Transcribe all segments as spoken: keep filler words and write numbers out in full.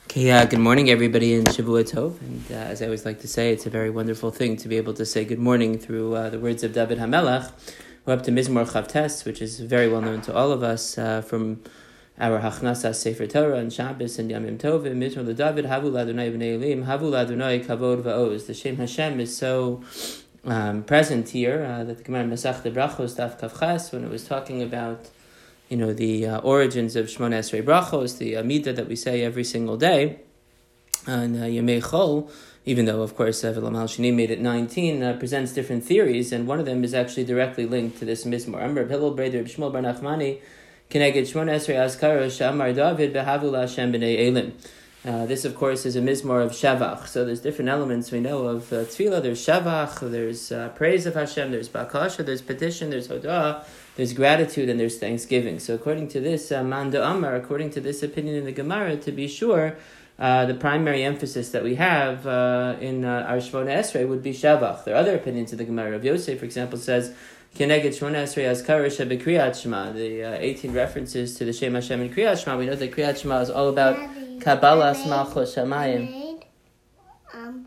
Okay, uh, good morning, everybody, in Shavua Tov. And uh, as I always like to say, it's a very wonderful thing to be able to say good morning through uh, the words of David HaMelech. We're up to Mizmor Chavtes, which is very well known to all of us uh, from our Hachnasas Sefer Torah and Shabbos and Yamim Tovim. Mizmor LeDavid, Havu L'Adonai B'nei Elim, Havu L'Adonai Kavod Va'oz. The Shem Hashem is so um, present here uh, that the Gemara Masechta Brachos Daf Kavches, when it was talking about you know, the uh, origins of Shmona Esrei Brachos, the Amidah that we say every single day, and uh, Yemei Chol, even though, of course, uh, Vilam Shini made it nineteen, uh, presents different theories, and one of them is actually directly linked to this Mizmor. Amr Hillel Breder B'Shmuel Bar Nachmani, Keneged Shmona Esrei Azkara Shamar David Behavu L'Hashem B'nei Elim. Uh, this, of course, is a Mizmor of Shavach. So there's different elements we know of uh, Tefillah. There's Shavach, there's uh, praise of Hashem, there's Bakasha, there's petition, there's Hodah, there's gratitude, and there's thanksgiving. So according to this, uh, Manda Amar, according to this opinion in the Gemara, to be sure, uh, the primary emphasis that we have uh, in uh, our Shmona Esrei would be Shavach. There are other opinions of the Gemara. Rav Yosef, for example, says, Keneged Shmona Esrei Azkara Shebekriyat Shema. The uh, eighteen references to the Shem Hashem in Kriyat Shema. We know that Kriyat Shema is all about Kabbalas Malchus Shamayim. Um,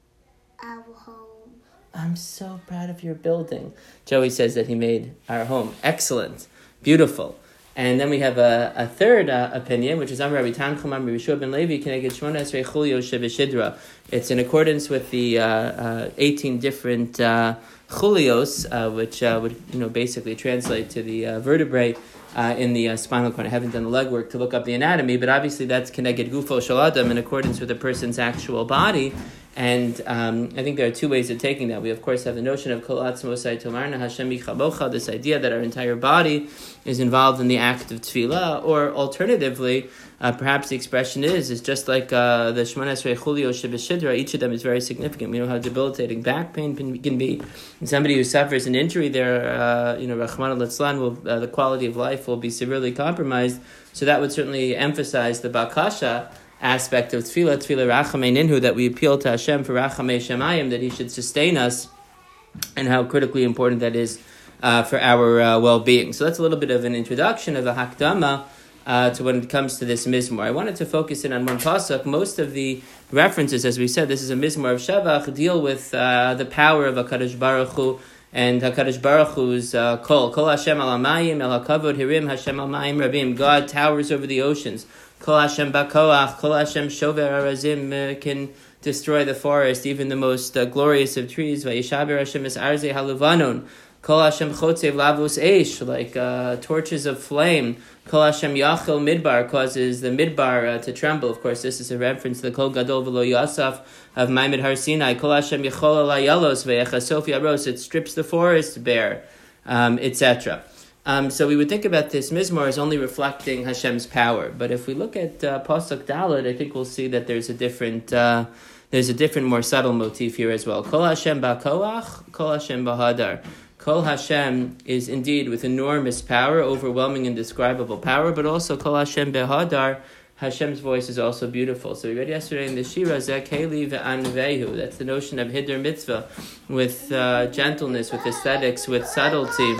our home. I'm so proud of your building. Joey says that he made our home. Excellent. Beautiful. And then we have a, a third uh, opinion, which is Amar Rabbi Tanchum, Amar Rabbi Yeshua ben Levi, Keneged Shmona Esrei Chulio Shebeshidra. It's in accordance with the uh, uh, eighteen different uh, chulios, uh, which uh, would you know basically translate to the uh, vertebrae uh, in the uh, spinal cord. I haven't done the legwork to look up the anatomy, but obviously that's Keneged Gufo Shel Adam in accordance with a person's actual body. And um, I think there are two ways of taking that. We, of course, have the notion of Kol Atzmosai Tomarna Hashem Yichabocha, this idea that our entire body is involved in the act of tefillah, or alternatively, uh, perhaps the expression is, is just like uh, the Shmona Esrei Chulio Shebeshidra, each of them is very significant. We know how debilitating back pain can be. And somebody who suffers an injury there, uh, you know, Rachmana Litzlan, will uh, the quality of life will be severely compromised. So that would certainly emphasize the Bakasha aspect of tefillah, tefillah rachamei ninhu, that we appeal to Hashem for rachamei shemayim, that He should sustain us, and how critically important that is uh, for our uh, well-being. So that's a little bit of an introduction of a hakdama uh, to when it comes to this mizmor. I wanted to focus in on one pasuk. Most of the references, as we said, this is a mizmor of Shavach, deal with uh, the power of HaKadosh Baruch Hu, and HaKadosh Baruch Hu's uh, kol. Kol Hashem al hamayim, el hakavod hirim, Hashem al mayim rabim. God towers over the oceans. Kol Hashem bakoach, Kol Hashem shover arazim, uh, can destroy the forest, even the most uh, glorious of trees. Vayishaber Hashem es arze haluvanon. Kol Hashem chotzev lavos eish, like uh, torches of flame. Kol Hashem yachel midbar, causes the midbar uh, to tremble. Of course, this is a reference to the Kol Gadol V'lo Yasaf of Maimid Har Sinai. Kol Hashem yachol ala yalos ve'echasof yaros, it strips the forest bare, um, et cetera. Um, so we would think about this mizmor as only reflecting Hashem's power. But if we look at uh, Pasuk Daled, I think we'll see that there's a different, uh, there's a different, more subtle motif here as well. Kol Hashem ba'koach, Kol Hashem ba'hadar. Kol Hashem is indeed with enormous power, overwhelming, indescribable power, but also Kol Hashem ba'hadar, Hashem's voice is also beautiful. So we read yesterday in the Shira, Zeh Keli ve'anvehu. That's the notion of Hiddur Mitzvah, with uh, gentleness, with aesthetics, with subtlety,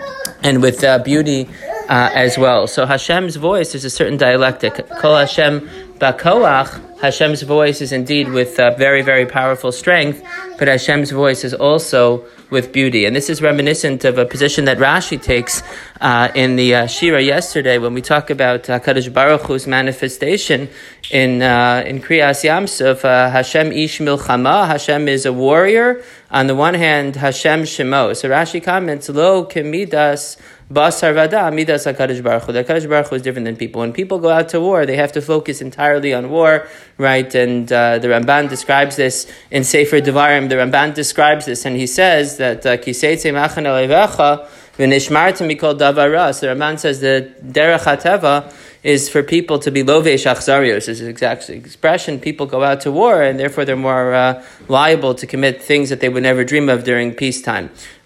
and with uh, beauty uh, as well. So Hashem's voice is a certain dialectic. Kol Hashem ba'koach, Hashem's voice is indeed with uh, very, very powerful strength, but Hashem's voice is also with beauty. And this is reminiscent of a position that Rashi takes uh, in the uh, Shira yesterday when we talk about uh, Kadosh Baruch Hu's manifestation in uh, in Kriyas Yamsuf. Uh, Hashem ish milchama, Hashem is a warrior. On the one hand, Hashem shemo. So Rashi comments, lo kemidas basar vada midas HaKadosh Baruch Hu. The HaKadosh Baruch Hu is different than people. When people go out to war, they have to focus entirely on war, right? And uh, the Ramban describes this in Sefer Devarim. The Ramban describes this, and he says that Kiseitze machan alevecha v'nishmartem mikol davara. So the Ramban says that derech hateva is for people to be lovesh achzarios. This is exact expression. People go out to war, and therefore they're more uh, liable to commit things that they would never dream of during peacetime.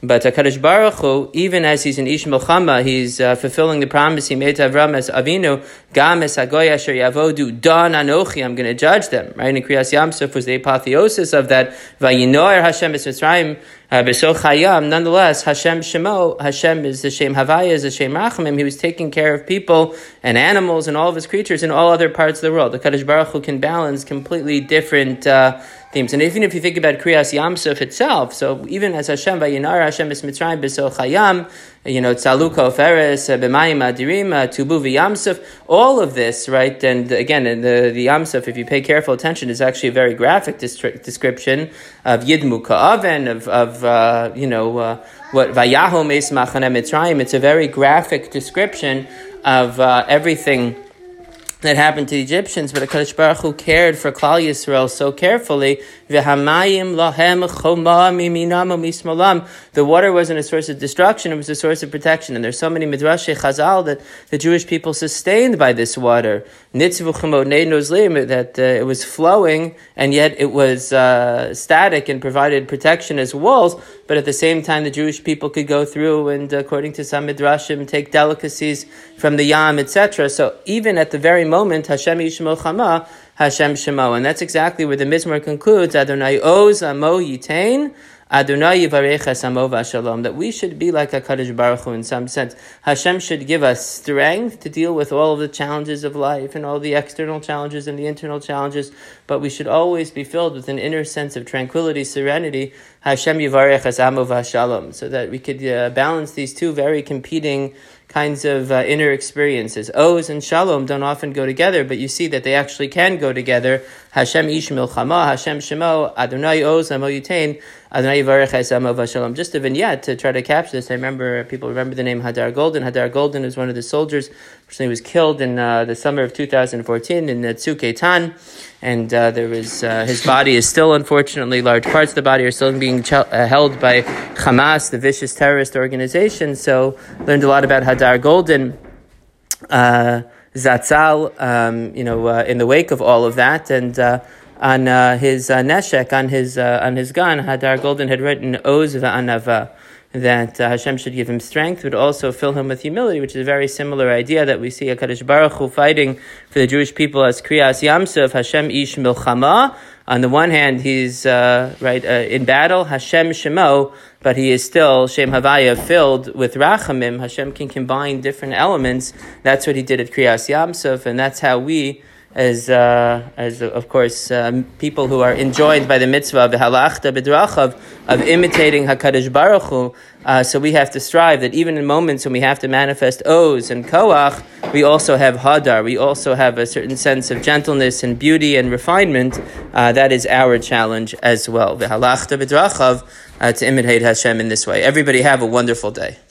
But HaKadosh Baruch Hu, even as he's an Ish Milchama, he's uh, fulfilling the promise he made to Avram as Avinu, Gam es Hagoy asher yavodu dan anochi, I'm going to judge them. Right? And Kriyas Yamsuf was the apotheosis of that. Vayinoer Hashem es Mitzrayim b'so chayam. Nonetheless, Hashem Shemo, Hashem is the Shem Havaya, is the Shem Rachamim. He was taking care of people and animals and all of his creatures in all other parts of the world. The HaKadosh Baruch Hu can balance completely different uh, themes. And even if you think about Kriyas Yamsuf itself, so even as Hashem Vayinar Hashem es Mitzrayim b'so chayam, you know, Tzaluka Oferes, B'mayim Adirim, Tubu v'Yamsuf, all of this, right? And again, in the, the Yamsuf, if you pay careful attention, is actually a very graphic distri- description of Yidmu Ka'aven, of, of uh, you know, uh, what Vayahu Meis Machane Mitzrayim. It's a very graphic description of uh, everything that happened to the Egyptians, but HaKadosh Baruch Hu cared for Klal Yisrael so carefully. V'hamayim lahem choma miminam u'mismalam. The water wasn't a source of destruction, it was a source of protection. And there's so many midrashei Chazal that the Jewish people sustained by this water. Nitzvu chemot nei nozlim, that uh, it was flowing, and yet it was uh, static and provided protection as walls, but at the same time the Jewish people could go through and, according to some midrashim, take delicacies from the Yam, et cetera. So even at the very moment, Hashem Yishmo Chama, Hashem Shemo. And that's exactly where the Mizmor concludes, Adonai Oz Amo Yitain, Adonai Yivarech Es Amo V'Shalom, that we should be like HaKadosh Baruch Hu in some sense. Hashem should give us strength to deal with all of the challenges of life and all the external challenges and the internal challenges, but we should always be filled with an inner sense of tranquility, serenity, Hashem Yivarech Es Amo V'Shalom, so that we could uh, balance these two very competing kinds of uh, inner experiences. Oz and Shalom don't often go together, but you see that they actually can go together. Hashem Ish Milchama, Hashem Shemo, Adonai Oz Amo Yitain, Adonai Yivarech Es Amo V'Shalom. Just a vignette to try to capture this. I remember, people remember the name Hadar Golden. Hadar Golden was one of the soldiers who was killed in uh, the summer of two thousand fourteen in uh, Tzuk Eitan. And uh, there was uh, his body is still, unfortunately, large parts of the body are still being ch- uh, held by Hamas, the vicious terrorist organization. So learned a lot about Hadar Golden, uh, Zatzal, um, you know, uh, in the wake of all of that, and uh, on uh, his uh, neshek, on his uh, on his gun, Hadar Golden had written Oz va'anava, that uh, Hashem should give him strength, but also fill him with humility, which is a very similar idea that we see HaKadosh Baruch Hu fighting for the Jewish people as Kriyas Yamsuf, Hashem Ish Milchama. On the one hand, he's uh, right uh, in battle, Hashem Shemo, but he is still Shem Havaya filled with Rachamim. Hashem can combine different elements. That's what he did at Kriyas Yamsuf, and that's how we, as uh, as of course um, people who are enjoined by the mitzvah of halachta b'drachav, of imitating HaKadosh Baruch Hu, uh, so we have to strive that even in moments when we have to manifest Oz and Koach, we also have Hadar, we also have a certain sense of gentleness and beauty and refinement. Uh, that is our challenge as well. V'halachta b'drachav, uh, to imitate Hashem in this way. Everybody have a wonderful day.